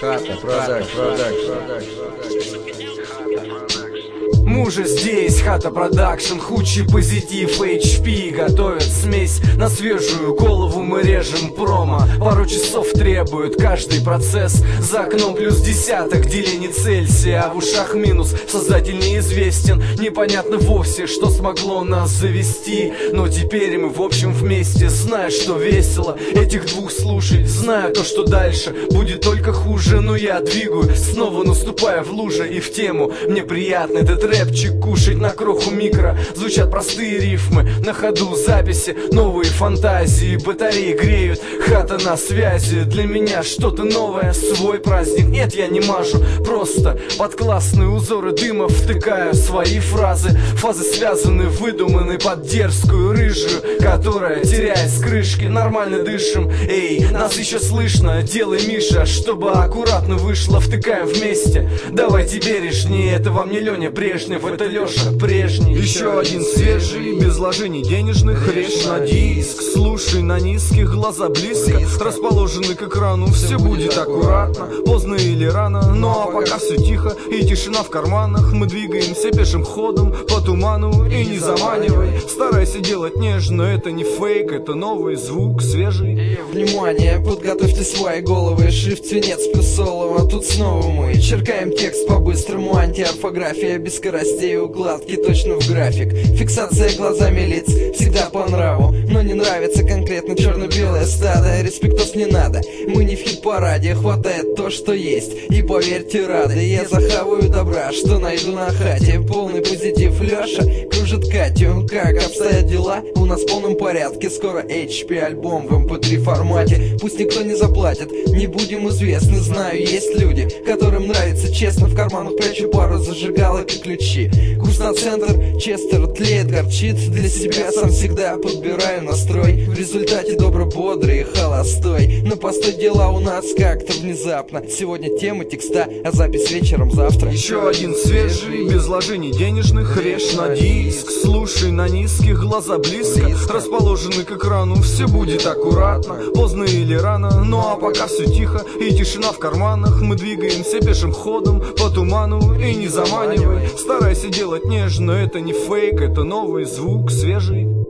Хата Продакшн. Мы уже здесь, Хата Продакшн, худший позитив, HP готовят смесь. На свежую голову мы режем промо. Пару часов требует каждый процесс. За окном плюс десяток делений Цельсия, а в ушах минус, создатель неизвестен. Непонятно вовсе, что смогло нас завести. Но теперь мы в общем вместе. Знаю, что весело этих двух слушать. Знаю то, что дальше будет только хуже. Но я двигаю, снова наступая в лужи и в тему. Мне приятно этот рэпчик кушать на кроху микро. Звучат простые рифмы, на ходу записи, новые фантазии, батареи греют, хата на связи. Для меня что-то новое, свой праздник. Нет, я не мажу, просто под классные узоры дыма втыкаю свои фразы. Фазы связаны, выдуманы под дерзкую рыжую, которая теряет с крышки. Нормально дышим, эй, нас еще слышно. Делай, Миша, чтобы аккуратно вышло. Втыкаем вместе, давайте бережнее. Это вам не Леня Брежнев, это Леша прежний. Еще один свежий, без вложений денежных. Режь на диск, слушай на низких, глаза близко расположены к экрану. Все будет аккуратно, поздно или рано. Ну а пока все тихо и тишина в карманах. Мы двигаемся пешим ходом по туману. И не заманивай, старайся делать нежно. Это не фейк, это новый звук, свежий. Внимание, подготовьте свои головы. Шрифт свинец плюс солово. Тут снова мы черкаем текст по-быстрому. Антиорфография без скоростей, укладки точно в график. Фиксация глазами лиц всегда по нраву. Но не нравится конкретно черно-белое стадо. Респектос не надо, мы не в хит-параде. Хватает то, что есть, и поверьте, рады. Я захаваю добра, что найду на хате. Полный позитив, Леша кружит Катю. Как обстоят дела? У нас в полном порядке. Скоро HP альбом в MP3 формате. Пусть никто не заплатит, не будем известны. Знаю, есть люди, которым нравится честно. В карманах прячу пару зажигалок и ключи. Курс на центр, Честер тлеет, горчит. Для себя сам всегда подбираю настрой. В результате добро-бодрый и холостой. Но постой, дела у нас как-то внезапно. Сегодня тема текста, а запись вечером завтра. Еще один свежий, без вложений денежных. Режь на диск, слушай на низких, глаза близко расположены к экрану. Все будет аккуратно, поздно или рано. Ну а пока все тихо и тишина в карманах. Мы двигаемся пешим ходом по туману. И не заманивай, старайся делать нежно. Это не фейк, это новый звук, свежий.